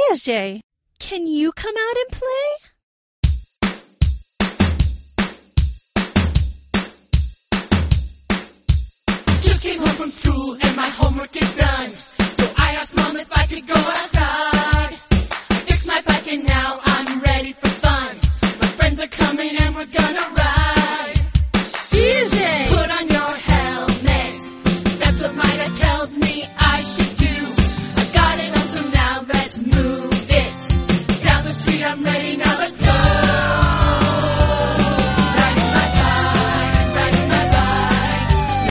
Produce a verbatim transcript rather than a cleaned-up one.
Piaget. Can you come out and play? Just came home from school and my homework is done. So I asked Mom if I could go outside. I fixed my bike and now I'm ready for fun. My friends are coming and we're gonna ride.